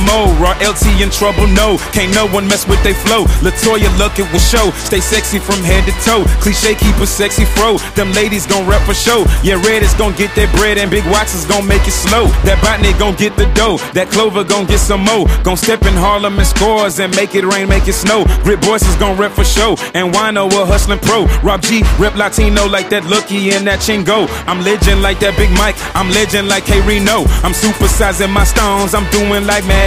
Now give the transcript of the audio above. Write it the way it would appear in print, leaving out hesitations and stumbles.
mode. Raw LT in trouble, no. Can't no one mess with they flow. Latoya looking with show. Stay sexy from head to toe. Cliche keep a sexy fro. Them ladies gon' rep for show. Yeah, Red is gon' get that bread and Big Watts is gon' make it slow. That Botany gon' get the dough. That Clover gon' get some more. Gon' step in Harlem and scores and make it rain, make it snow. Grit Boys is gon' rep for show. And Wino a hustlin' pro. Rob G, rep Latino like that Lookie and that Chingo. I'm legend like that Big Mike. I'm legend like K Reno. I'm supersizing my stones. I'm doing like Mad